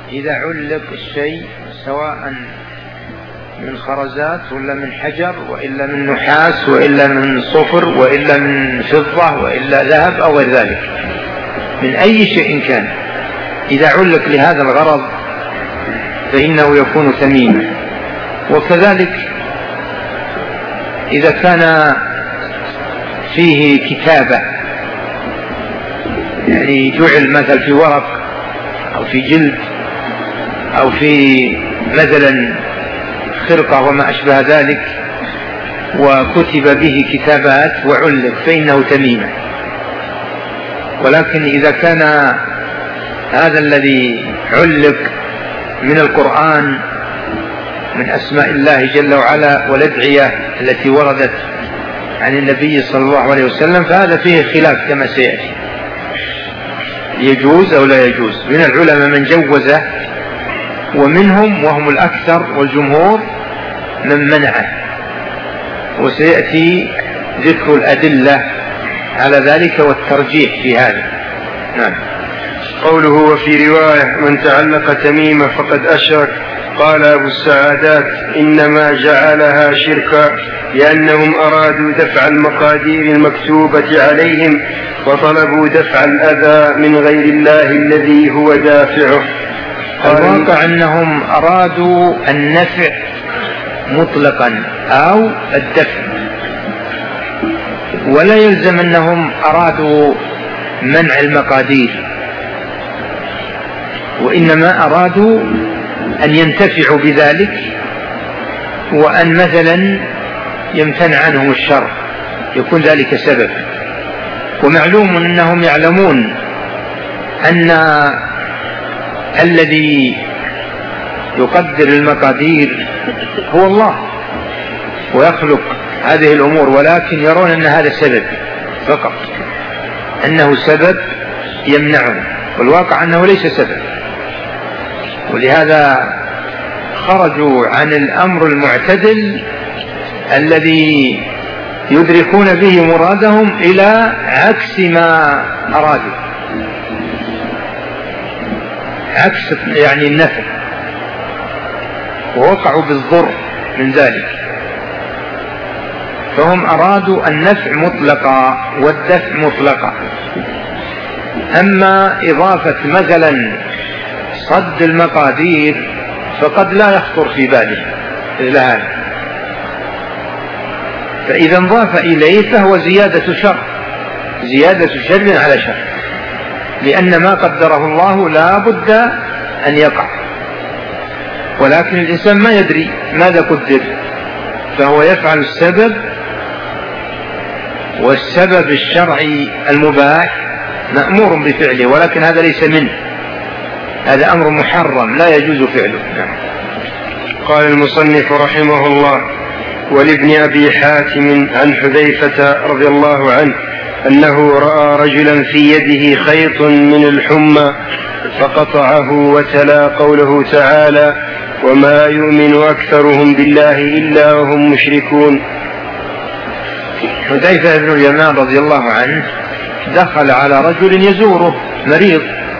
إذا علق الشيء سواء من خرزات وإلا من حجر وإلا من نحاس وإلا من صفر وإلا من فضة وإلا ذهب أو غير ذلك، من أي شيء كان، إذا علق لهذا الغرض فإنه يكون ثمينا. وكذلك إذا كان فيه كتابة، يعني جعل مثل في ورق أو في جلد أو في مثلا خرقة وما أشبه ذلك وكتب به كتابات وعلق فإنه تميمة. ولكن إذا كان هذا الذي علق من القرآن من أسماء الله جل وعلا والأدعية التي وردت عن النبي صلى الله عليه وسلم فهذا فيه خلاف كما سيأتي، يجوز أو لا يجوز. من العلماء من جوزه، ومنهم وهم الأكثر والجمهور من منعه، وسيأتي ذكر الأدلة على ذلك والترجيح في هذا. نعم. قوله وفي رواية من تعلق تميمة فقد أشرك. قال أبو السعادات إنما جعلها شركا لأنهم أرادوا دفع المقادير المكتوبة عليهم وطلبوا دفع الأذى من غير الله الذي هو دافعه. الواقع أنهم أرادوا النفع مطلقا أو الدفع، ولا يلزم أنهم أرادوا منع المقادير، وإنما أرادوا أن ينتفعوا بذلك وأن مثلا يمتنع عنهم الشر، يكون ذلك سبب. ومعلوم أنهم يعلمون أن الذي يقدر المقادير هو الله ويخلق هذه الأمور، ولكن يرون أن هذا سبب فقط، أنه سبب يمنعهم، والواقع أنه ليس سبب. ولهذا خرجوا عن الأمر المعتدل الذي يدركون به مرادهم إلى عكس ما أرادوا، عكس يعني النفع، ووقعوا بالضر من ذلك. فهم أرادوا النفع مطلقا والدفع مطلقا. أما إضافة مثلا صد المقادير فقد لا يخطر في باله إلى هذا، فإذا انضاف إليه فهو زيادة شر، زيادة شر على شر، لأن ما قدره الله لا بد أن يقع، ولكن الإنسان ما يدري ماذا قدر، فهو يفعل السبب، والسبب الشرعي المباح مأمور بفعله، ولكن هذا ليس منه، هذا أمر محرم لا يجوز فعله. قال المصنف رحمه الله: ولابن أبي حاتم عن حذيفة رضي الله عنه أنه رأى رجلا في يده خيط من الحمى فقطعه وتلا قوله تعالى: وما يؤمن أكثرهم بالله إلا وهم مشركون. حذيفة بن اليمان رضي الله عنه دخل على رجل يزوره مريض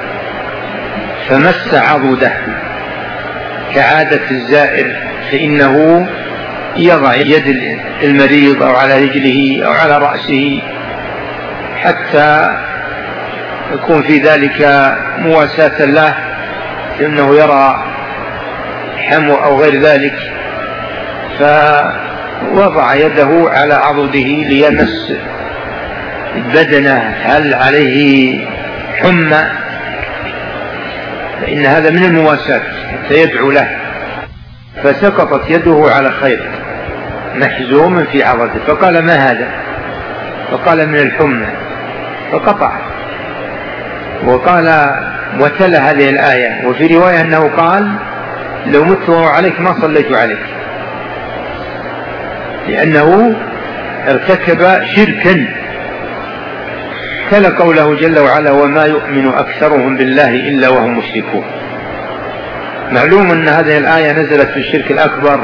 فمس عضده كعادة الزائر، فإنه يضع يد المريض أو على رجله أو على رأسه حتى يكون في ذلك مواساة له، لأنه يرى حمو أو غير ذلك، فوضع يده على عضده ليمس بدنه هل عليه حمى، فإن هذا من المواساة حتى يدعو له. فسقطت يده على خيط محزوم في عضده، فقال: ما هذا؟ فقال: من الحمى، فقطع. وقال وتلا هذه الآية، وفي رواية أنه قال: لو مت عليك ما صليت عليك، لأنه ارتكب شركا. تلا قوله جل وعلا: وما يؤمن أكثرهم بالله إلا وهم مشركون. معلوم أن هذه الآية نزلت في الشرك الأكبر،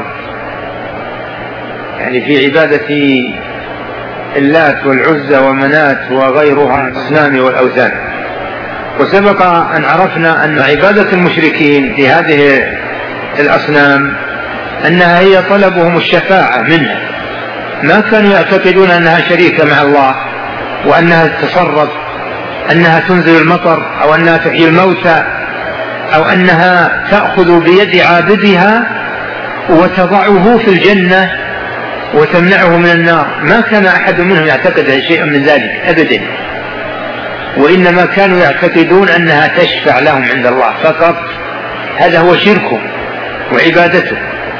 يعني في عبادة اللات والعزى ومنات وغيرها الأصنام والأوثان. وسبق أن عرفنا أن عبادة المشركين في هذه الأصنام أنها هي طلبهم الشفاعة منها، ما كانوا يعتقدون أنها شريكة مع الله وأنها تتصرف، أنها تنزل المطر أو أنها تحيي الموتى أو أنها تأخذ بيد عابدها وتضعه في الجنة وتمنعه من النار. ما كان أحد منهم يعتقد شيئا من ذلك أبدا، وإنما كانوا يعتقدون أنها تشفع لهم عند الله فقط. هذا هو شركهم وعبادته،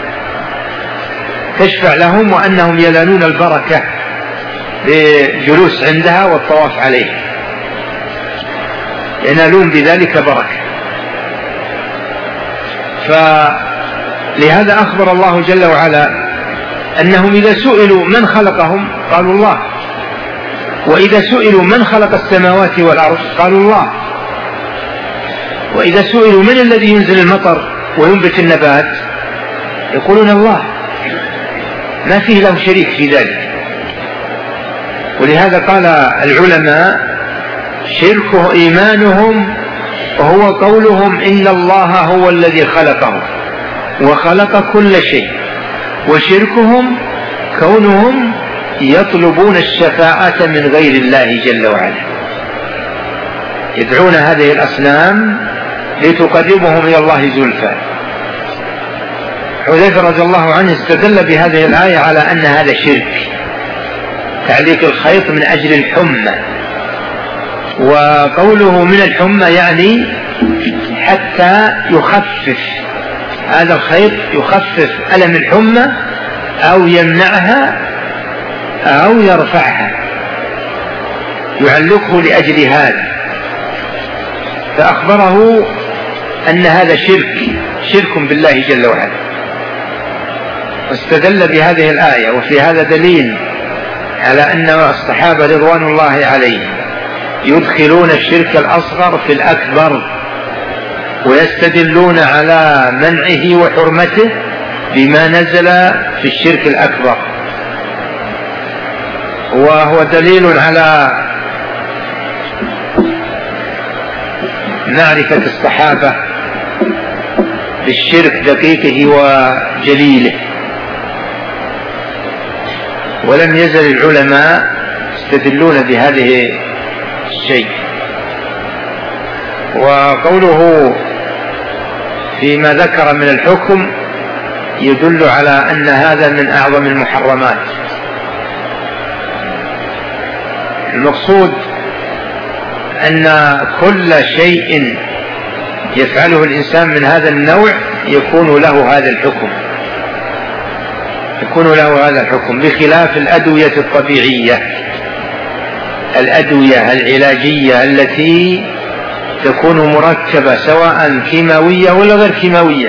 تشفع لهم وأنهم ينالون البركة بالجلوس عندها والطواف عليه، ينالون بذلك بركة. فلهذا أخبر الله جل وعلا أنهم إذا سئلوا من خلقهم قالوا الله، وإذا سئلوا من خلق السماوات والأرض قالوا الله، وإذا سئلوا من الذي ينزل المطر وينبت النبات يقولون الله، ما فيه له شريك في ذلك. ولهذا قال العلماء شركه إيمانهم وهو قولهم إن الله هو الذي خلقهم وخلق كل شيء، وشركهم كونهم يطلبون الشفاعة من غير الله جل وعلا، يدعون هذه الأصنام لتقربهم إلى الله زلفى. حذيفة رضي الله عنه استدل بهذه الآية على أن هذا شرك، تعليق الخيط من أجل الحمى، وقوله من الحمى يعني حتى يخفف هذا الخيط، يخفف ألم الحمى أو يمنعها أو يرفعها، يعلقه لأجل هذا. فأخبره أن هذا شرك بالله جل وعلا، واستدل بهذه الآية. وفي هذا دليل على أن الصحابة رضوان الله عليهم يدخلون الشرك الأصغر في الأكبر، ويستدلون على منعه وحرمته بما نزل في الشرك الأكبر، وهو دليل على معرفة الصحابة بالشرك دقيقه وجليله. ولم يزل العلماء يستدلون بهذه الشيء. وقوله فيما ذكر من الحكم يدل على أن هذا من أعظم المحرمات. المقصود أن كل شيء يفعله الإنسان من هذا النوع يكون له هذا الحكم، بخلاف الأدوية الطبيعية، الأدوية العلاجية التي تكون مركبة سواء كيماوية ولا غير كيماوية،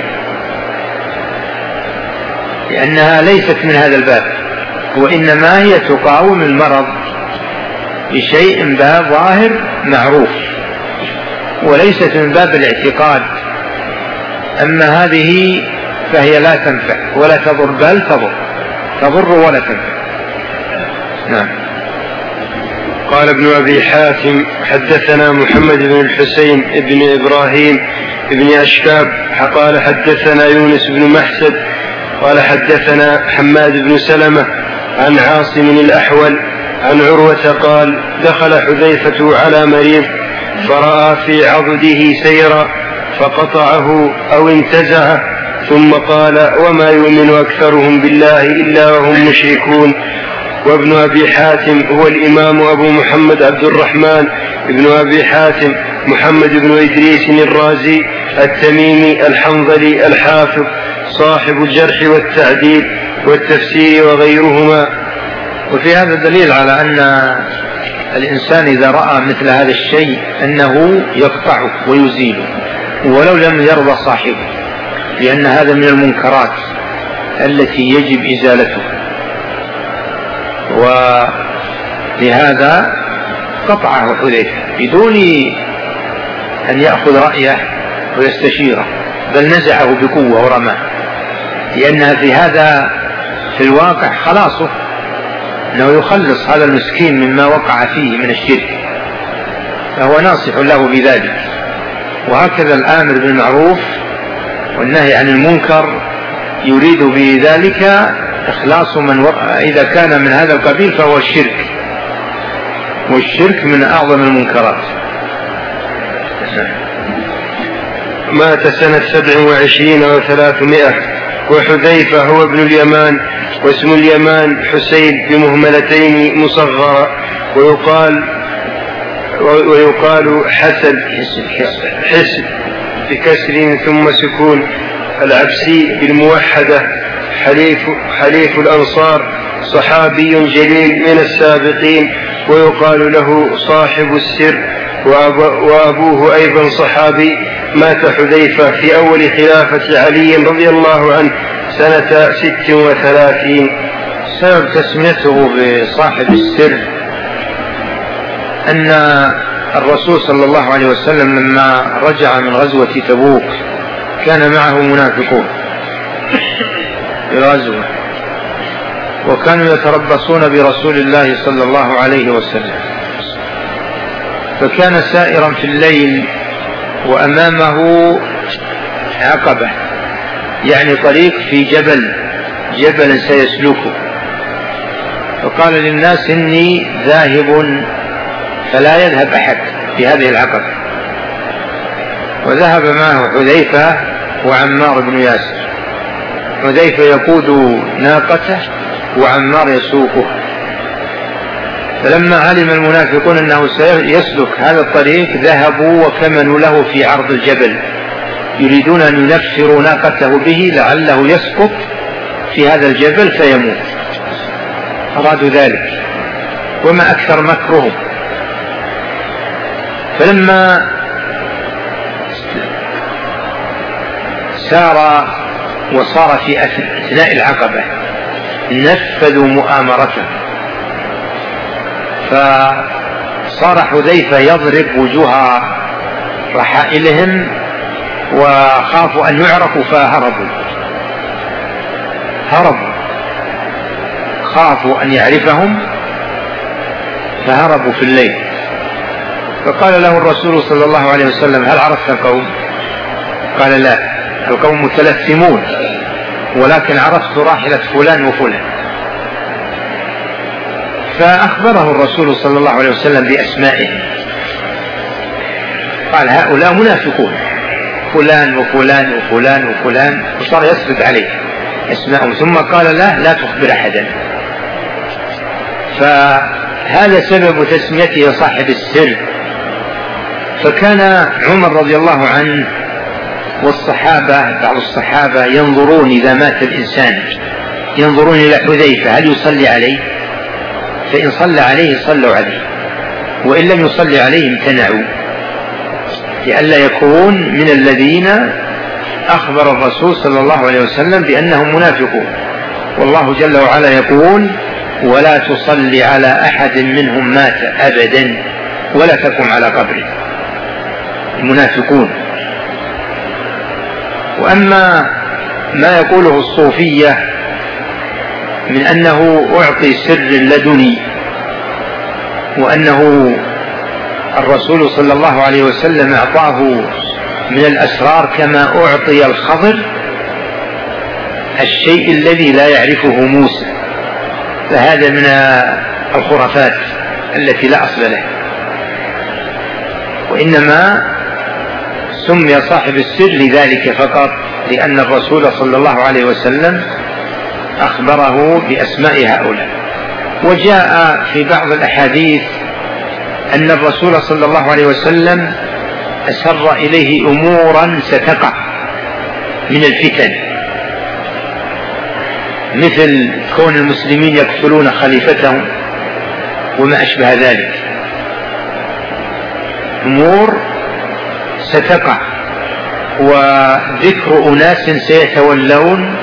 لأنها ليست من هذا الباب، وإنما هي تقاوم المرض بشيء باب ظاهر معروف، وليست من باب الاعتقاد. أما هذه فهي لا تنفع ولا تضر، بل تضر ولا تنفع. نعم. قال ابن أبي حاتم حدثنا محمد بن الحسين بن إبراهيم بن أشكاب قال حدثنا يونس بن محسد قال حدثنا حماد بن سلمة عن عاصم الأحول عن عروة قال دخل حذيفة على مريض فرأى في عضده سيرا فقطعه أو انتزعه، ثم قال وما يؤمن أكثرهم بالله إلا وهم مشركون. وابن أبي حاتم هو الإمام أبو محمد عبد الرحمن ابن أبي حاتم محمد بن إدريس الرازي التميمي الحنظلي الحافظ صاحب الجرح والتعديل والتفسير وغيرهما. وفي هذا دليل على أن الإنسان إذا رأى مثل هذا الشيء أنه يقطعه ويزيله ولو لم يرضى صاحبه، لأن هذا من المنكرات التي يجب إزالته. ولهذا قطعه حذيفة بدون أن يأخذ رأيه ويستشيره، بل نزعه بقوة ورماه، لأنها في هذا في الواقع خلاصه، أنه يخلص هذا المسكين مما وقع فيه من الشرك. فهو ناصح له بذلك. وهكذا الآمر بالمعروف والنهي عن المنكر يريد بذلك إخلاص من إذا كان من هذا القبيل فهو الشرك، والشرك من أعظم المنكرات. مات سنة 27 و300. وحذيفة هو ابن اليمان، واسم اليمان حسين بمهملتين مصغرة، ويقال حسن بكسر ثم سكون. العبسي بالموحدة، حليف الأنصار، صحابي جليل من السابقين، ويقال له صاحب السر، وأبوه أيضا صحابي. مات حذيفة في أول خلافة علي رضي الله عنه سنة 36. سبب تسميته بصاحب السر أن الرسول صلى الله عليه وسلم لما رجع من غزوة تبوك كان معه منافقون في الغزوة، وكانوا يتربصون برسول الله صلى الله عليه وسلم، فكان سائرا في الليل وأمامه عقبة، يعني طريق في جبل سيسلكه، فقال للناس إني ذاهب فلا يذهب أحد في هذه العقبة، وذهب معه حذيفة وعمار بن ياسر. حذيفة يقود ناقته وعمار يسوقه. فلما علم المنافقون أنه سيسلك هذا الطريق ذهبوا وكمنوا له في عرض الجبل، يريدون أن ينفروا ناقته به لعله يسقط في هذا الجبل فيموت، أرادوا ذلك، وما أكثر مكرهم. فلما وصار في أثناء العقبة نفذوا مؤامرته، فصار حذيفة يضرب وجوه رحائلهم وخافوا أن يعرفوا فهربوا، خافوا أن يعرفهم فهربوا في الليل. فقال له الرسول صلى الله عليه وسلم هل عرفت القوم؟ قال لا، القوم متلثمون، ولكن عرفت راحلة فلان وفلان. فأخبره الرسول صلى الله عليه وسلم بأسمائهم، قال هؤلاء منافقون فلان وفلان وفلان وفلان، وصار يسرد عليه أسمائهم، ثم قال لا تخبر أحدا. فهذا سبب تسميته صاحب السر. فكان عمر رضي الله عنه والصحابة بعض الصحابة ينظرون إذا مات الإنسان ينظرون إلى حذيفة هل يصلي عليه، فإن صلى عليه صلوا عليه، وإن لم يصلي عليه امتنعوا، لئلا يكون من الذين أخبر الرسول صلى الله عليه وسلم بأنهم منافقون. والله جل وعلا يقول ولا تصلي على أحد منهم مات أبدا ولا تقم على قبره، المنافقون. وأما ما يقوله الصوفية من أنه أعطي سر لدني، وأنه الرسول صلى الله عليه وسلم أعطاه من الأسرار كما أعطي الخضر الشيء الذي لا يعرفه موسى، فهذا من الخرافات التي لا أصل لها، وإنما سمي صاحب السر لذلك فقط، لأن الرسول صلى الله عليه وسلم أخبره بأسماء هؤلاء. وجاء في بعض الأحاديث أن الرسول صلى الله عليه وسلم أسر إليه أمورا ستقع من الفتن، مثل كون المسلمين يقتلون خليفتهم وما أشبه ذلك، أمور ستقع، وذكر أناس سيتولون،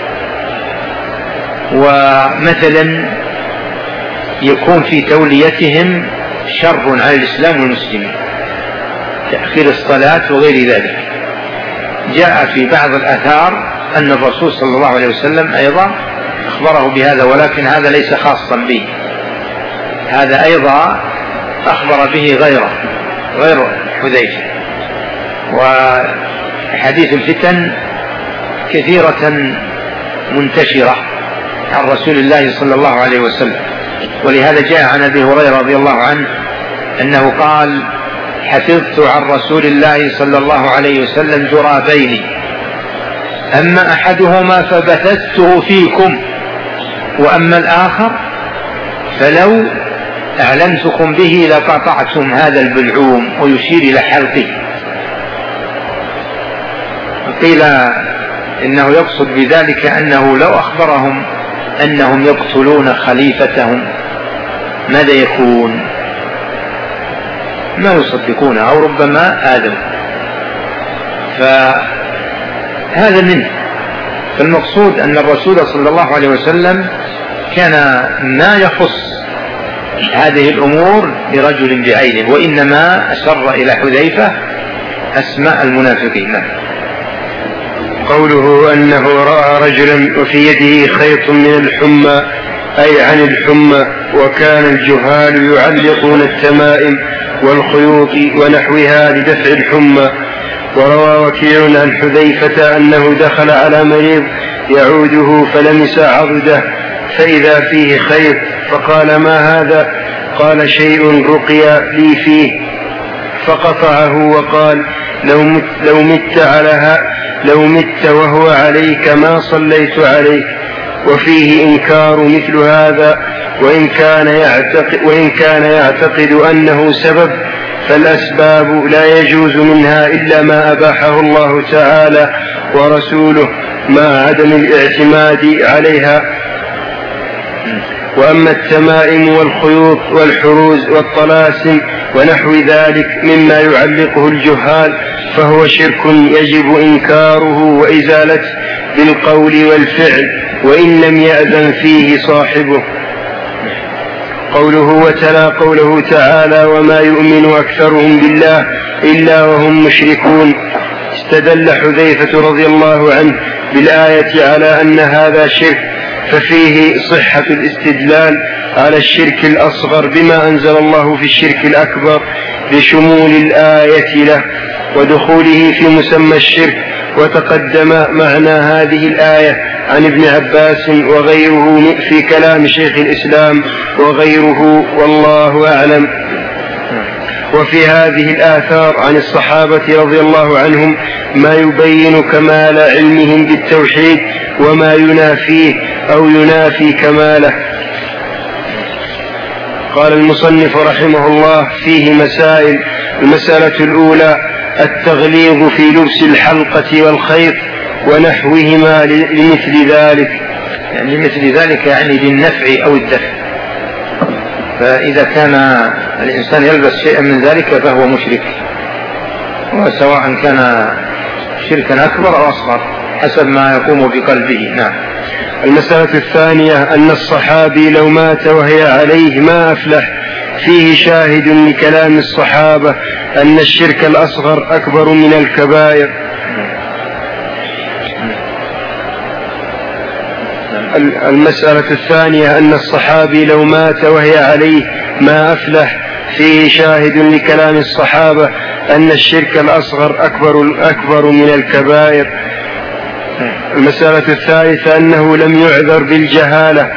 ومثلا يكون في توليتهم شر على الإسلام والمسلمين، تأخير الصلاة وغير ذلك. جاء في بعض الآثار أن الرسول صلى الله عليه وسلم أيضا أخبره بهذا، ولكن هذا ليس خاصا به، هذا أيضا أخبر به غيره، غير حذيفة. وحديث الفتن كثيرة منتشرة عن رسول الله صلى الله عليه وسلم، ولهذا جاء عن أبي هريرة رضي الله عنه أنه قال: حفظت عن رسول الله صلى الله عليه وسلم جرابين، أما أحدهما فبثثته فيكم، وأما الآخر فلو أعلمتكم به لقطعتم هذا البلعوم، ويشير إلى حلقه. قيل إنه يقصد بذلك أنه لو أخبرهم أنهم يقتلون خليفتهم ماذا يكون؟ ما يصدقونه، أو ربما آدم. فهذا منه. فالمقصود أن الرسول صلى الله عليه وسلم كان ما يخص هذه الأمور لرجل بعينه، وإنما أشر إلى حذيفة أسماء المنافقين. قوله أنه رأى رجلا وفي يده خيط من الحمى أي عن الحمى، وكان الجهال يعلقون التمائم والخيوط ونحوها لدفع الحمى. وروى وكيع عن حذيفة أنه دخل على مريض يعوده فلمس عضده فإذا فيه خيط، فقال: ما هذا؟ قال: شيء رقي لي فيه. فقطعه وقال: لو مت وهو عليك ما صليت عليك. وفيه إنكار مثل هذا، وإن كان يعتقد أنه سبب، فالأسباب لا يجوز منها إلا ما أباحه الله تعالى ورسوله مع عدم الاعتماد عليها. وأما التمائم والخيوط والحروز والطلاسم ونحو ذلك مما يعلقه الجهال فهو شرك يجب إنكاره وإزالته بالقول والفعل، وإن لم يأذن فيه صاحبه. قوله: وتلا قوله تعالى: وما يؤمن أكثرهم بالله إلا وهم مشركون. استدل حذيفة رضي الله عنه بالآية على أن هذا شرك، ففيه صحة الاستدلال على الشرك الأصغر بما أنزل الله في الشرك الأكبر لشمول الآية له ودخوله في مسمى الشرك. وتقدم معنى هذه الآية عن ابن عباس وغيره في كلام شيخ الإسلام وغيره، والله أعلم. وفي هذه الآثار عن الصحابة رضي الله عنهم ما يبين كمال علمهم بالتوحيد وما ينافيه أو ينافي كماله. قال المصنف رحمه الله: فيه مسائل. المسألة الأولى: التغليظ في لبس الحلقة والخيط ونحوهما لمثل ذلك، يعني مثل ذلك يعني للنفع أو الدفع. فإذا كان الإنسان يلبس شيئا من ذلك فهو مشرك، وسواء كان شركا أكبر أو أصغر حسب ما يقوم بقلبه. نعم. المسألة الثانية: أن الصحابي لو مات وهي عليه ما أفلح. فيه شاهد لكلام الصحابة أن الشرك الأصغر أكبر من الكبائر. المسألة الثانية: أن الصحابي لو مات وهي عليه ما أفلح. فيه شاهد لكلام الصحابة أن الشرك الأصغر أكبر من الكبائر. المسألة الثالثة: أنه لم يعذر بالجهالة.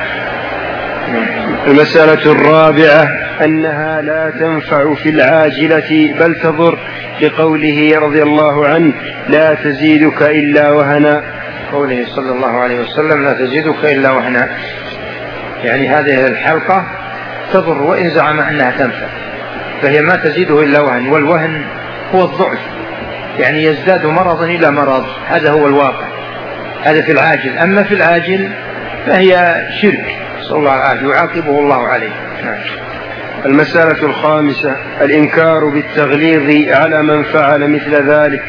المسألة الرابعة: أنها لا تنفع في العاجلة بل تضر، لقوله رضي الله عنه: لا تزيدك إلا وهنا. قوله صلى الله عليه وسلم: لا تزيدك إلا وهنا، يعني هذه الحلقة تضر وإن زعم أنها تنفع، فهي ما تزيده إلا وهن، والوهن هو الضعف، يعني يزداد مرضا إلى مرض. هذا هو الواقع، هذا في العاجل. أما في العاجل فهي شرك، صلى الله عليه يعاقبه الله عليه. نعم. المسألة الخامسة: الإنكار بالتغليظ على من فعل مثل ذلك.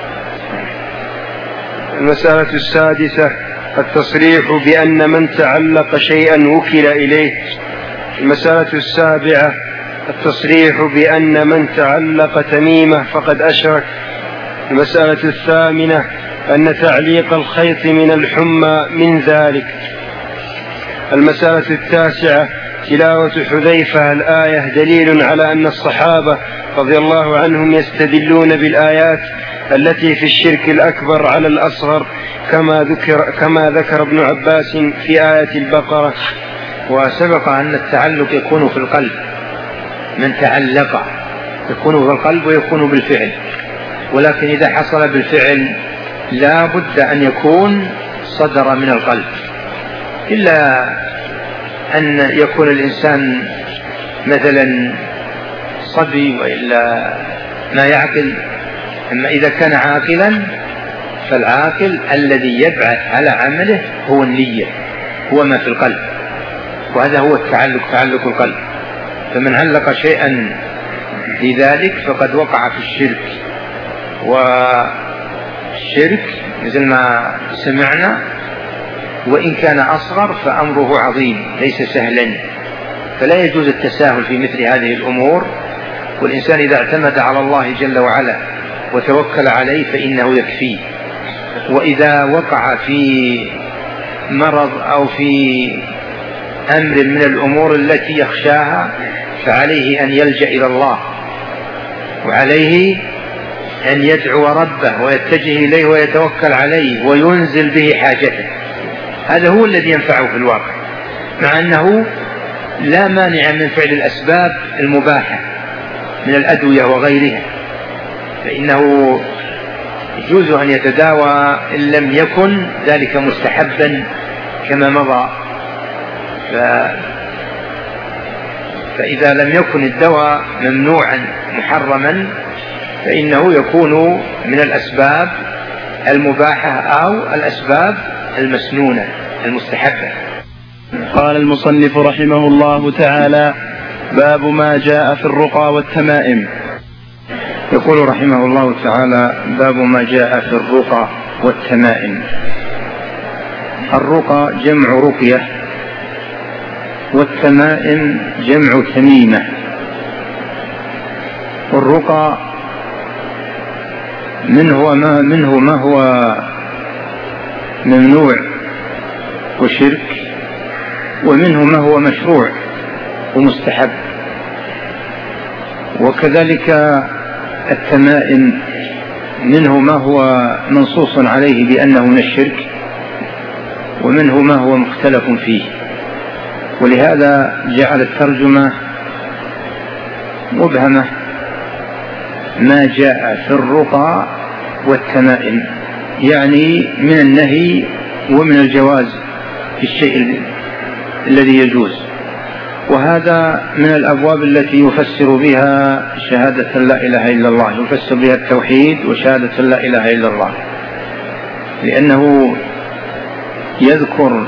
المسألة السادسة: التصريح بأن من تعلق شيئا وكل إليه. المسألة السابعة: التصريح بأن من تعلق تميمة فقد أشرك. المسألة الثامنة: أن تعليق الخيط من الحمى من ذلك. المسألة التاسعة: تلاوة حذيفة الآية دليل على أن الصحابة رضي الله عنهم يستدلون بالآيات التي في الشرك الأكبر على الأصغر كما ذكر ابن عباس في آية البقرة. وسبق أن التعلق يكون في القلب، من تعلق يكون في القلب ويكون بالفعل، ولكن إذا حصل بالفعل لا بد أن يكون صدر من القلب، إلا أن يكون الإنسان مثلا صبي وإلا ما يعقل. أما إذا كان عاقلا فالعاقل الذي يبعث على عمله هو النية، هو ما في القلب، وهذا هو التعلق، تعلق القلب. فمن علق شيئا لذلك فقد وقع في الشرك. والشرك مثل ما سمعنا وإن كان أصغر فأمره عظيم ليس سهلا، فلا يجوز التساهل في مثل هذه الأمور. والإنسان إذا اعتمد على الله جل وعلا وتوكل عليه فإنه يكفيه. وإذا وقع في مرض أو في أمر من الأمور التي يخشاها فعليه أن يلجأ إلى الله، وعليه أن يدعو ربه ويتجه إليه ويتوكل عليه وينزل به حاجته. هذا هو الذي ينفعه في الواقع، مع أنه لا مانع من فعل الأسباب المباحة من الأدوية وغيرها، فإنه يجوز أن يتداوى إن لم يكن ذلك مستحبا كما مضى. فإذا لم يكن الدواء ممنوعا محرما فإنه يكون من الأسباب المباحة أو الأسباب المسنونة المستحبة. قال المصنف رحمه الله تعالى: باب ما جاء في الرقى والتمائم. يقول رحمه الله تعالى: باب ما جاء في الرقى والتمائم. الرقى جمع رقية، والتمائم جمع تميمة. والرقى منه ما هو ممنوع وشرك، ومنه ما هو مشروع ومستحب. وكذلك التمائم منه ما هو منصوص عليه بأنه من الشرك، ومنه ما هو مختلف فيه. ولهذا جعل الترجمة مبهمة: ما جاء في الرقى والتمائم، يعني من النهي ومن الجواز في الشيء الذي يجوز. وهذا من الأبواب التي يفسر بها شهادة لا إله إلا الله، يفسر بها التوحيد وشهادة لا إله إلا الله، لأنه يذكر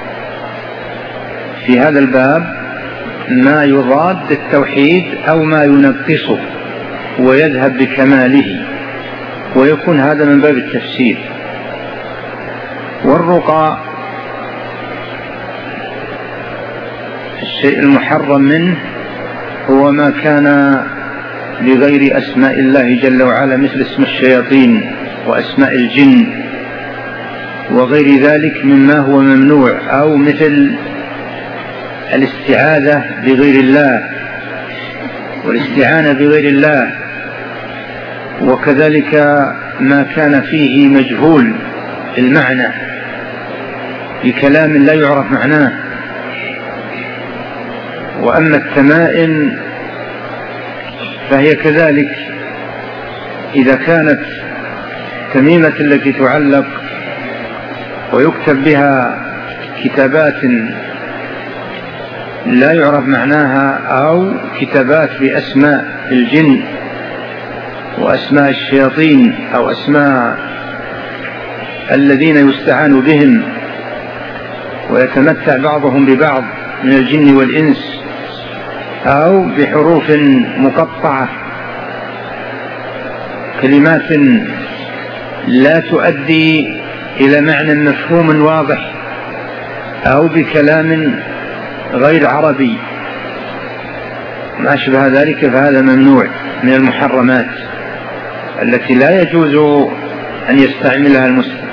في هذا الباب ما يضاد التوحيد أو ما ينقصه ويذهب بكماله، ويكون هذا من باب التفسير. والرقى الشيء المحرم منه هو ما كان لغير أسماء الله جل وعلا، مثل اسم الشياطين وأسماء الجن وغير ذلك مما هو ممنوع، أو مثل الاستعاذة بغير الله والاستعانة بغير الله، وكذلك ما كان فيه مجهول المعنى بكلام لا يعرف معناه. وأما التمائم فهي كذلك، إذا كانت تميمة التي تعلق ويكتب بها كتابات لا يعرف معناها، أو كتابات بأسماء الجن وأسماء الشياطين أو أسماء الذين يستعان بهم ويتمتع بعضهم ببعض من الجن والإنس، أو بحروف مقطعة، كلمات لا تؤدي إلى معنى مفهوم واضح، أو بكلام غير عربي، ما أشبه ذلك، فهذا ممنوع من المحرمات التي لا يجوز أن يستعملها المسلم.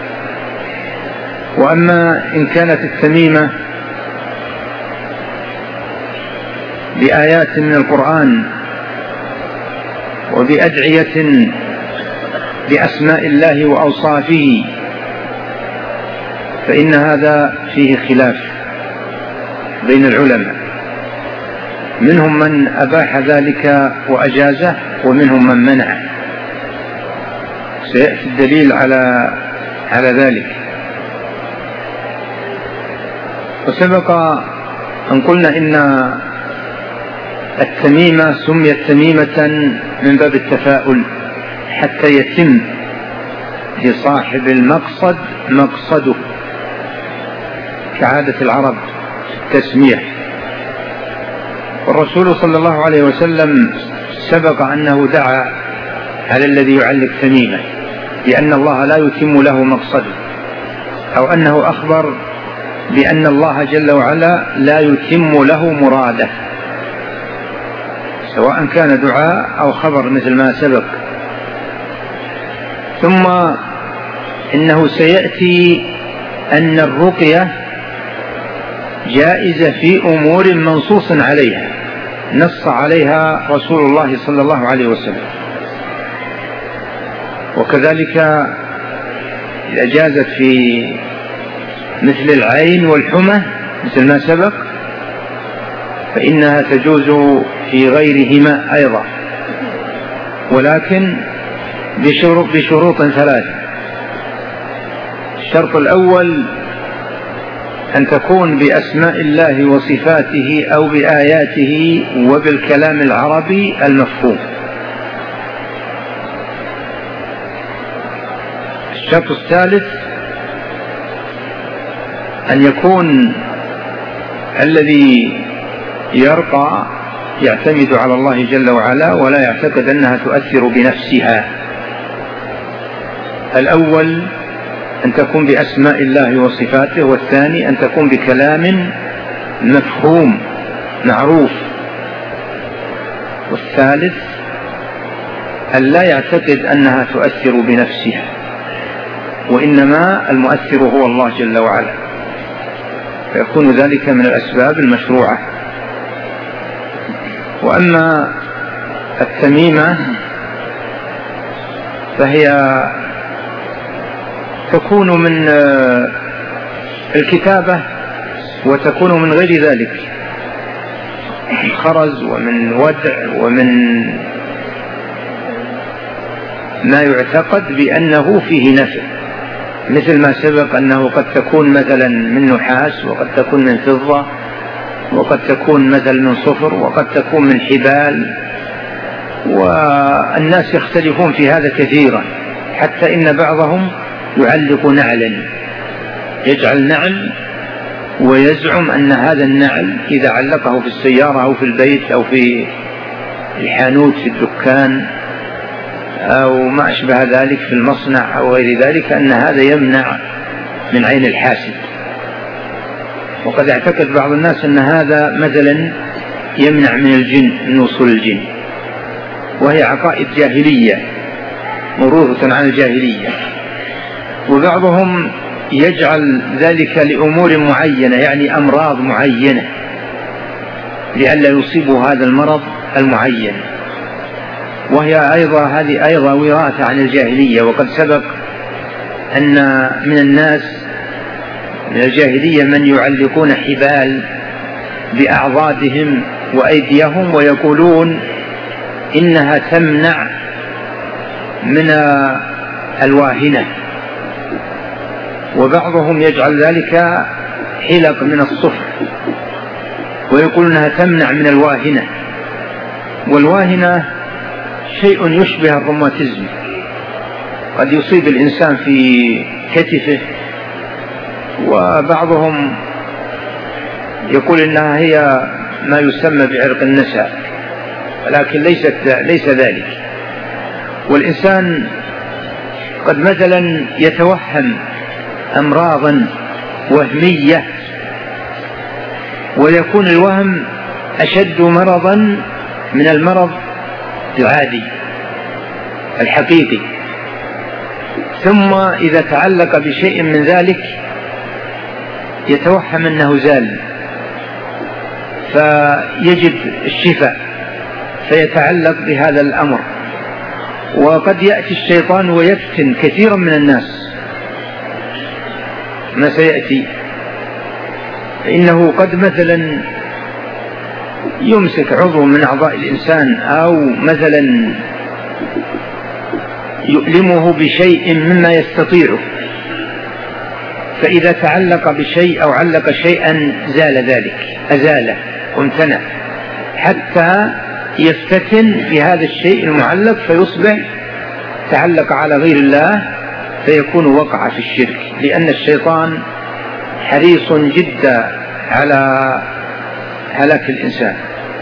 وأما إن كانت التميمة بآيات من القرآن وبأدعية بأسماء الله وأوصافه فإن هذا فيه خلاف بين العلماء، منهم من أباح ذلك وأجازه ومنهم من منعه، سيأتي الدليل على ذلك. وسبق أن قلنا إن التميمة سميت تميمة من باب التفاؤل حتى يتم لصاحب المقصد مقصده، كعادة العرب في التسمية. والرسول صلى الله عليه وسلم سبق أنه دعا على الذي يعلق تميمة بأن الله لا يتم له مقصده، أو أنه أخبر بأن الله جل وعلا لا يتم له مراده، سواء كان دعاء أو خبر مثل ما سبق. ثم إنه سيأتي أن الرقية جائزة في أمور منصوص عليها، نص عليها رسول الله صلى الله عليه وسلم. وكذلك إذا جازت في مثل العين والحمى مثل ما سبق فإنها تجوز في غيرهما أيضا، ولكن بشروط ثلاثة. الشرط الأول أن تكون بأسماء الله وصفاته أو بآياته وبالكلام العربي المفهوم. الشرط الثالث أن يكون الذي يرقى يعتمد على الله جل وعلا ولا يعتقد أنها تؤثر بنفسها. الأول أن تكون بأسماء الله وصفاته، والثاني أن تكون بكلام مفهوم معروف، والثالث أن لا يعتقد أنها تؤثر بنفسها، وإنما المؤثر هو الله جل وعلا، فيكون ذلك من الأسباب المشروعة. وأما التميمة فهي تكون من الكتابة وتكون من غير ذلك، من خرز ومن ودع ومن ما يعتقد بأنه فيه نفع، مثل ما سبق أنه قد تكون مثلا من نحاس، وقد تكون من فضة، وقد تكون مثلا من صفر، وقد تكون من حبال، والناس يختلفون في هذا كثيرا، حتى إن بعضهم يعلق نعلا، يجعل نعل ويزعم أن هذا النعل إذا علقه في السيارة أو في البيت أو في الحانوت في الدكان أو ما أشبه ذلك في المصنع أو غير ذلك أن هذا يمنع من عين الحاسد. وقد يعتقد بعض الناس أن هذا مثلا يمنع من الجن، من وصول الجن، وهي عقائد جاهلية موروثة عن الجاهلية. وبعضهم يجعل ذلك لأمور معينة، يعني أمراض معينة، لئلا يصيبه هذا المرض المعين، وهي أيضا هذه أيضا وراثة عن الجاهلية. وقد سبق أن من الناس من الجاهلية من يعلقون حبال بأعضادهم وأيديهم ويقولون إنها تمنع من الواهنة، وبعضهم يجعل ذلك حلق من الصفر ويقول إنها تمنع من الواهنة. والواهنة شيء يشبه الروماتيزم، قد يصيب الإنسان في كتفه، وبعضهم يقول إنها هي ما يسمى بعرق النساء، ولكن ليس ذلك. والإنسان قد مثلا يتوهم أمراضا وهمية، ويكون الوهم أشد مرضا من المرض العادي الحقيقي، ثم إذا تعلق بشيء من ذلك يتوهم أنه زال، فيجد الشفاء فيتعلق بهذا الأمر. وقد يأتي الشيطان ويفتن كثيرا من الناس ما سيأتي، إنه قد مثلا يمسك عضو من أعضاء الإنسان أو مثلا يؤلمه بشيء مما يستطيعه، فإذا تعلق بشيء أو علق شيئا زال ذلك، أزاله وامتنع، حتى يفتتن بهذا الشيء المعلق فيصبح تعلق على غير الله فيكون وقع في الشرك، لأن الشيطان حريص جدا على هلاك الإنسان.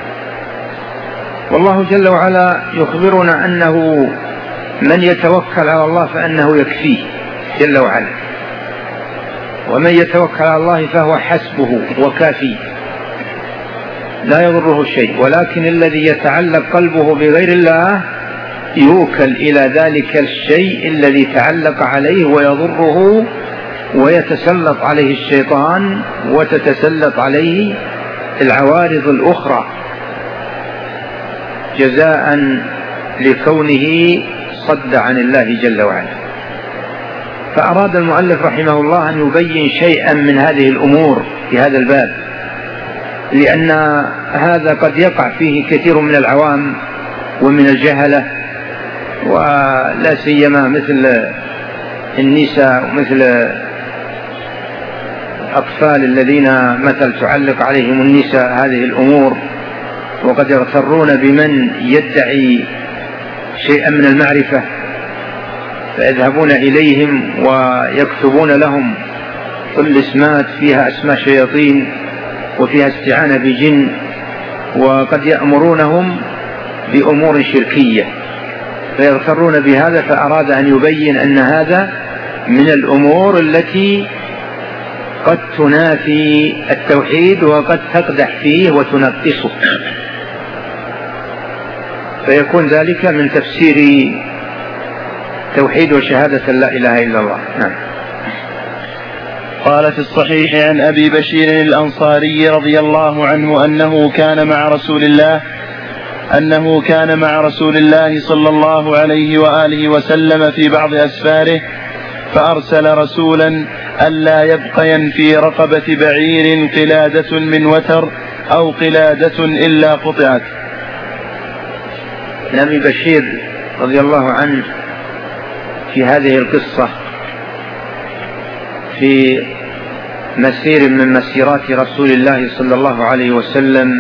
والله جل وعلا يخبرنا أنه من يتوكل على الله فأنه يكفيه جل وعلا، ومن يتوكل على الله فهو حسبه وكافيه لا يضره شيء. ولكن الذي يتعلق قلبه بغير الله يوكل إلى ذلك الشيء الذي تعلق عليه ويضره، ويتسلط عليه الشيطان وتتسلط عليه العوارض الأخرى جزاء لكونه صد عن الله جل وعلا. فأراد المؤلف رحمه الله أن يبين شيئا من هذه الأمور في هذا الباب، لأن هذا قد يقع فيه كثير من العوام ومن الجهلة، ولا سيما مثل النساء ومثل الأطفال الذين مثل تعلق عليهم النساء هذه الأمور، وقد يغترون بمن يدعي شيئا من المعرفة فيذهبون إليهم ويكتبون لهم كل اسمات فيها أسماء شياطين وفيها استعانة بجن، وقد يأمرونهم بأمور شركية فيغترون بهذا. فأراد أن يبين أن هذا من الأمور التي قد تنافي التوحيد وقد تقدح فيه وتنقصه، فيكون ذلك من تفسير توحيد وشهادة لا إله إلا الله. نعم. قال في الصحيح عن أبي بشير الأنصاري رضي الله عنه أنه كان مع رسول الله صلى الله عليه وآله وسلم في بعض أسفاره، فأرسل رسولا ألا يبقين في رقبة بعير قلادة من وتر أو قلادة إلا قطعت. أبي بشير رضي الله عنه في هذه القصة في مسير من مسيرات رسول الله صلى الله عليه وسلم،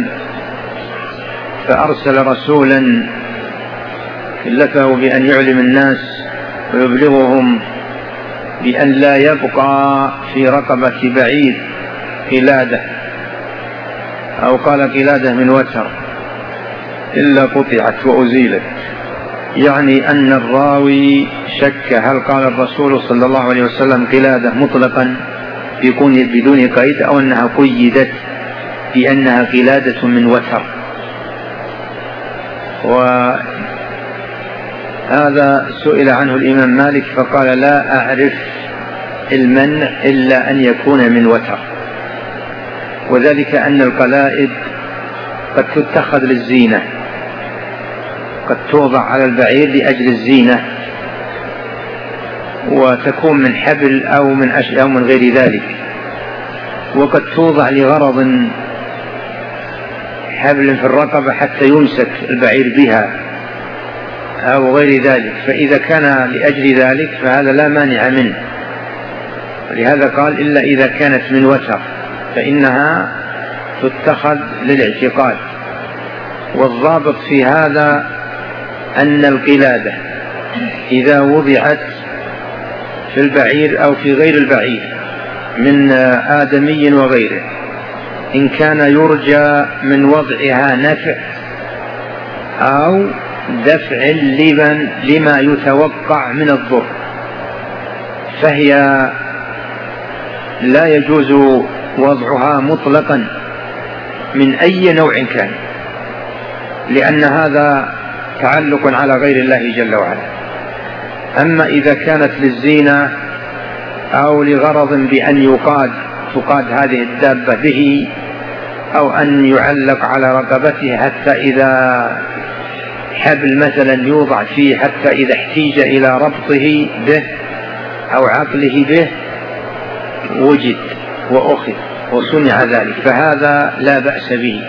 فأرسل رسولا كلفه بأن يعلم الناس ويبلغهم بأن لا يبقى في رقبة بعير قلادة، أو قال قلادة من وتر إلا قطعت وأزيلت، يعني أن الراوي شك هل قال الرسول صلى الله عليه وسلم قلادة مطلقا بدون قيد، أو أنها قيدت بأنها قلادة من وتر. وهذا سئل عنه الإمام مالك فقال لا أعرف المنع إلا أن يكون من وتر، وذلك أن القلائد قد تتخذ للزينة، قد توضع على البعير لأجل الزينة، وتكون من حبل أو من أشياء أو من غير ذلك، وقد توضع لغرض حبل في الرقبة حتى يمسك البعير بها أو غير ذلك. فإذا كان لأجل ذلك فهذا لا مانع منه، ولهذا قال إلا إذا كانت من وتر فإنها تتخذ للاعتقاد. والضابط في هذا أن القلادة إذا وضعت في البعير أو في غير البعير من آدمي وغيره، إن كان يرجى من وضعها نفع أو دفع لما يتوقع من الضر، فهي لا يجوز وضعها مطلقا من أي نوع كان، لأن هذا تعلق على غير الله جل وعلا. أما إذا كانت للزينة أو لغرض بأن تقاد هذه الدابة به أو أن يعلق على رقبته حتى إذا حبل مثلا يوضع فيه حتى إذا احتيج إلى ربطه به أو عقله به وجد وأخذ وصنع ذلك، فهذا لا بأس به.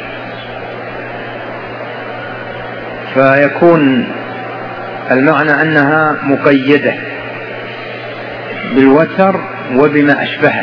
فيكون المعنى أنها مقيدة بالوتر وبما أشبهه،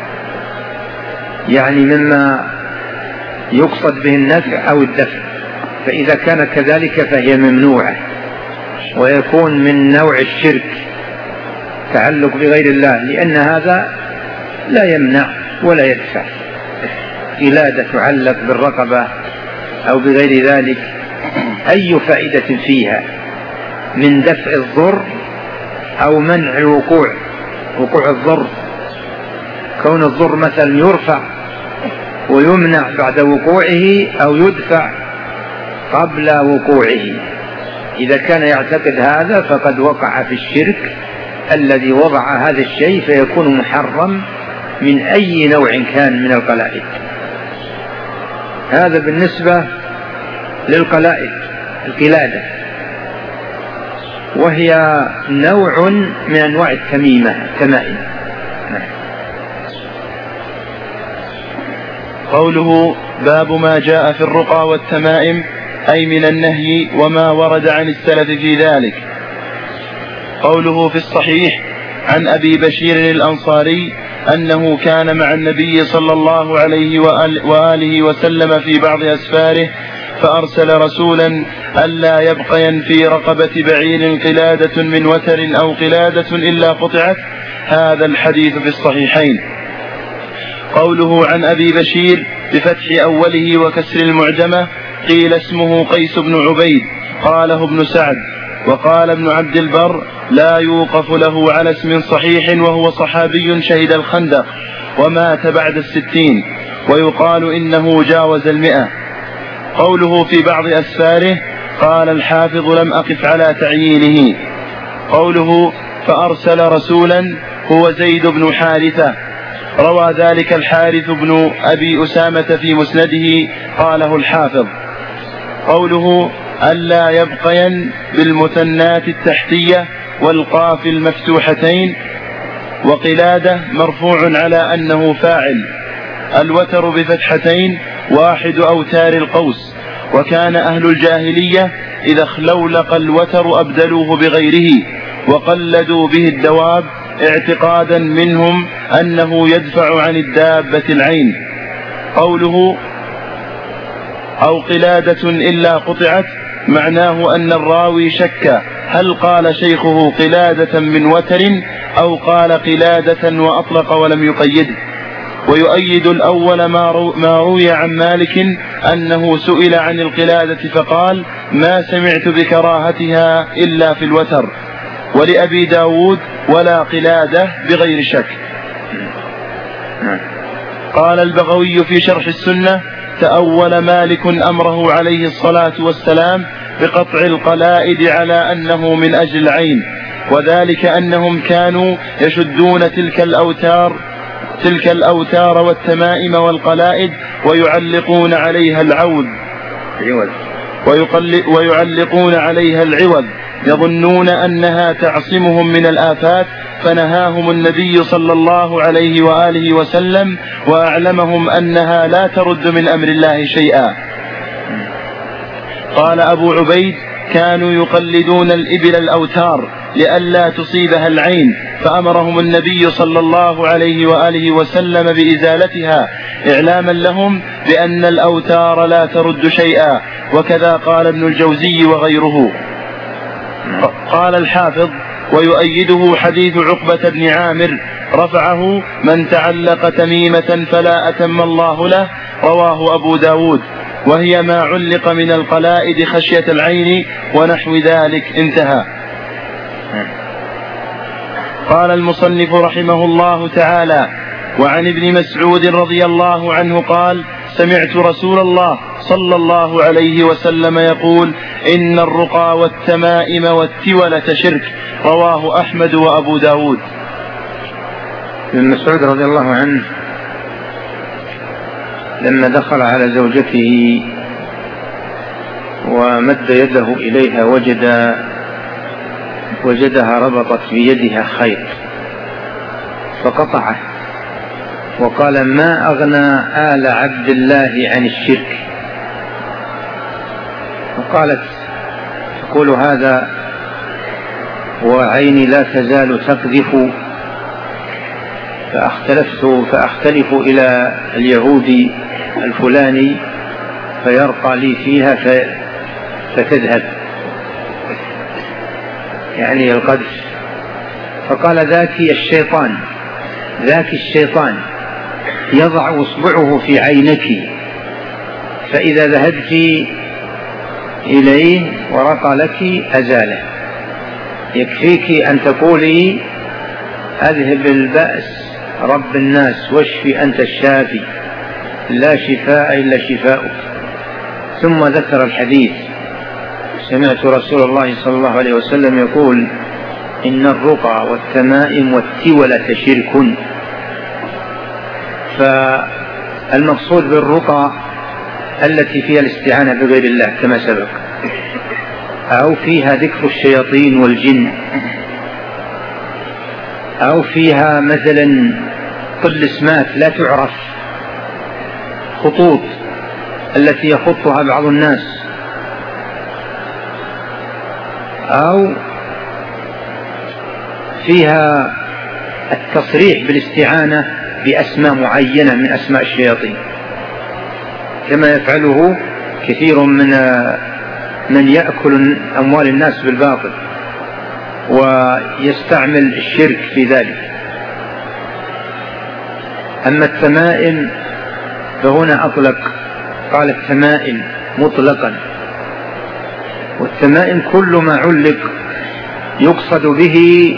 يعني مما يقصد به النفع أو الدفع، فإذا كان كذلك فهي ممنوعة. ويكون من نوع الشرك تعلق بغير الله، لأن هذا لا يمنع ولا يدفع. قلادة تعلق بالرقبة أو بغير ذلك أي فائدة فيها من دفع الضر أو منع وقوع الضر، كون الضر مثلا يرفع ويمنع بعد وقوعه أو يدفع قبل وقوعه، إذا كان يعتقد هذا فقد وقع في الشرك الذي وضع هذا الشيء، فيكون محرم من أي نوع كان من القلائد. هذا بالنسبة للقلائد. القلادة وهي نوع من أنواع التمائم. قوله باب ما جاء في الرقى والتمائم، أي من النهي وما ورد عن السلف في ذلك. قوله في الصحيح عن أبي بشير الأنصاري أنه كان مع النبي صلى الله عليه وآله وسلم في بعض أسفاره فأرسل رسولا ألا يبقين في رقبة بعير قلادة من وتر أو قلادة إلا قطعت. هذا الحديث في الصحيحين. قوله عن أبي بشير بفتح أوله وكسر المعجمة، قيل اسمه قيس بن عبيد، قاله ابن سعد. وقال ابن عبد البر لا يوقف له على اسم صحيح، وهو صحابي شهد الخندق ومات بعد 60، ويقال إنه جاوز 100. قوله في بعض أسفاره، قال الحافظ لم أقف على تعيينه. قوله فأرسل رسولا هو زيد بن حارثة، روى ذلك الحارث بن أبي أسامة في مسنده، قاله الحافظ. قوله ألا يبقين بالمثنات التحتية والقاف المفتوحتين، وقلادة مرفوع على أنه فاعل. الوتر بفتحتين 1 أوتار القوس، وكان أهل الجاهلية إذا اخلولق الوتر أبدلوه بغيره وقلدوا به الدواب، اعتقادا منهم أنه يدفع عن الدابة العين. قوله أو قلادة إلا قطعت، معناه أن الراوي شك هل قال شيخه قلادة من وتر أو قال قلادة وأطلق ولم يقيده. ويؤيد الأول ما روي عن مالك أنه سئل عن القلادة فقال ما سمعت بكراهتها إلا في الوتر. ولأبي داود ولا قلادة بغير شك. قال البغوي في شرح السنة تأول مالك أمره عليه الصلاة والسلام بقطع القلائد على أنه من أجل العين، وذلك أنهم كانوا يشدون تلك الأوتار والتمائم والقلائد ويعلقون عليها العوض يظنون أنها تعصمهم من الآفات، فنهاهم النبي صلى الله عليه وآله وسلم وأعلمهم أنها لا ترد من أمر الله شيئا. قال أبو عبيد كانوا يقلدون الإبل الأوتار لئلا تصيبها العين، فأمرهم النبي صلى الله عليه وآله وسلم بإزالتها إعلاما لهم بأن الأوتار لا ترد شيئا. وكذا قال ابن الجوزي وغيره. قال الحافظ ويؤيده حديث عقبة بن عامر رفعه من تعلق تميمة فلا أتم الله له، رواه أبو داود، وهي ما علق من القلائد خشية العين ونحو ذلك. انتهى. قال المصنف رحمه الله تعالى وعن ابن مسعود رضي الله عنه قال سمعت رسول الله صلى الله عليه وسلم يقول إن الرقى والتمائم والتولة شرك، رواه أحمد وأبو داود. ابن مسعود رضي الله عنه لما دخل على زوجته ومد يده إليها وجدها ربطت بيدها خيط فقطعه وقال: ما أغنى آل عبد الله عن الشرك. وقالت: تقول هذا وعيني لا تزال تقذف، فأختلف إلى اليهودي الفلاني فيرقى لي فيها فتذهب، يعني القذف. فقال: ذاك الشيطان يضع إصبعه في عينك، فإذا ذهبت إليه ورقى لك أزاله. يكفيك أن تقولي: أذهب البأس رب الناس واشفي أنت الشافي لا شفاء إلا شفاؤك. ثم ذكر الحديث: سمعت رسول الله صلى الله عليه وسلم يقول: إن الرقى والتمائم والتولة شرك. فالمقصود بالرقى التي فيها الاستعانة بغير الله كما سبق، أو فيها ذكر الشياطين والجن، أو فيها مثلا طلسمات لا تعرف، خطوط التي يخطها بعض الناس، أو فيها التصريح بالاستعانة بأسماء معينة من أسماء الشياطين كما يفعله كثير من يأكل أموال الناس بالباطل ويستعمل الشرك في ذلك. أما التمائم فهنا أطلق، قال التمائم مطلقا، والتمائم كل ما علق يقصد به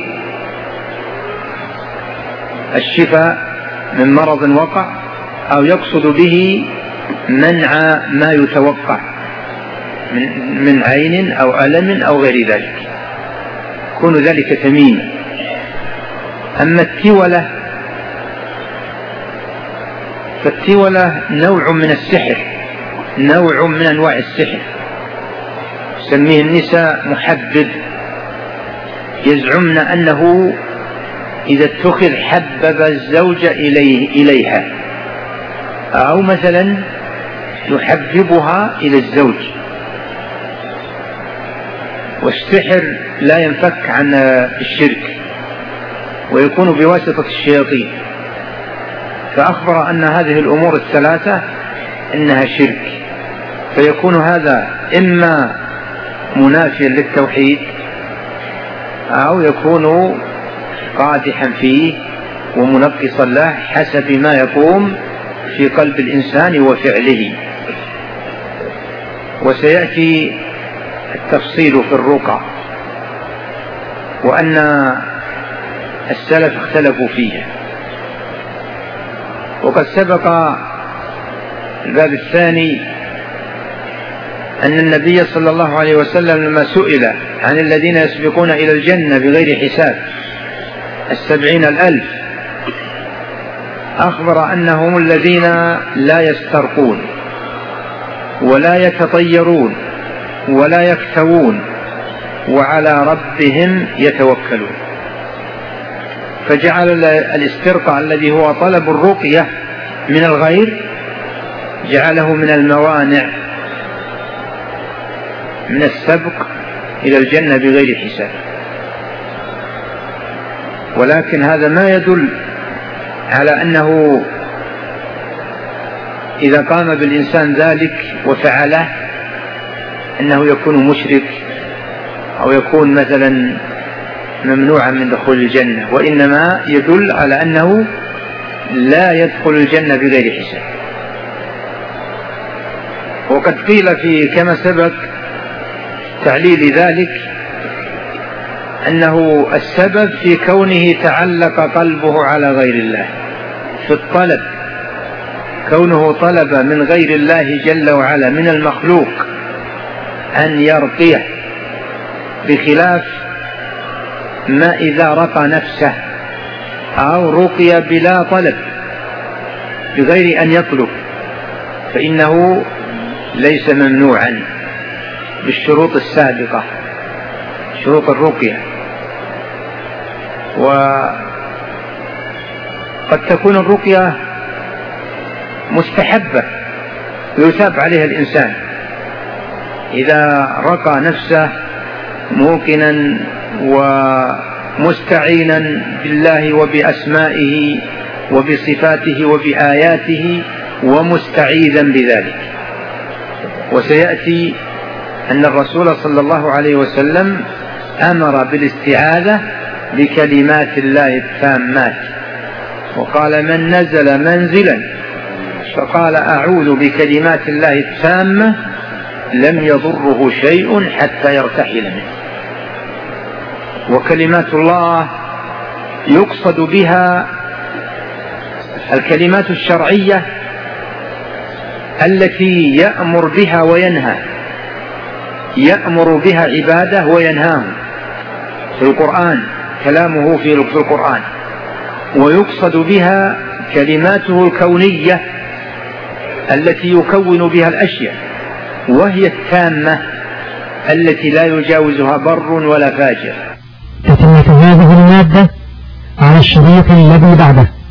الشفاء من مرض وقع، أو يقصد به منع ما يتوقع من عين أو ألم أو غير ذلك، يكون ذلك تميما. أما التولة فالتولة نوع من السحر، نوع من أنواع السحر، يسميه النساء محبب، يزعمن أنه إذا اتخذ حبب الزوج إليها، أو مثلا يحببها إلى الزوج. والسحر لا ينفك عن الشرك ويكون بواسطة الشياطين، فأخبر أن هذه الأمور الثلاثة إنها شرك، فيكون هذا إما منافيا للتوحيد أو يكون قادحا فيه ومنقصا له حسب ما يقوم في قلب الإنسان وفعله. وسيأتي التفصيل في الرقى، وأن السلف اختلفوا فيها. وقد سبق الباب الثاني أن النبي صلى الله عليه وسلم لما سئل عن الذين يسبقون إلى الجنة بغير حساب 70,000، أخبر أنهم الذين لا يسترقون ولا يتطيرون ولا يكتوون وعلى ربهم يتوكلون. فجعل الاسترقاء الذي هو طلب الرقية من الغير جعله من الموانع من السبق إلى الجنة بغير حساب. ولكن هذا ما يدل على أنه إذا قام بالإنسان ذلك وفعله أنه يكون مشرك أو يكون مثلا ممنوعا من دخول الجنة، وإنما يدل على أنه لا يدخل الجنة بغير حساب. وقد قيل في كما سبق تعليل ذلك أنه السبب في كونه تعلق قلبه على غير الله في الطلب، كونه طلب من غير الله جل وعلا من المخلوق أن يرقيه، بخلاف ما إذا رقى نفسه أو رقي بلا طلب بغير أن يطلب، فإنه ليس ممنوعا بالشروط السابقة، شروط الرقية. وقد تكون الرقية مستحبة ويثاب عليها الإنسان إذا رقى نفسه موقنا ومستعينا بالله وبأسمائه وبصفاته وبآياته ومستعيذا بذلك. وسيأتي أن الرسول صلى الله عليه وسلم أمر بالاستعاذة بكلمات الله التامات، وقال: من نزل منزلا فقال أعوذ بكلمات الله التامة لم يضره شيء حتى يرتحل منه. وكلمات الله يقصد بها الكلمات الشرعية التي يأمر بها وينهى، يأمر بها عباده وينهاهم في القرآن، كلامه في القرآن. ويقصد بها كلماته الكونية التي يكون بها الأشياء، وهي التامة التي لا يجاوزها بر ولا فاجر. تتمة هذه المادة على الشريط الذي بعده.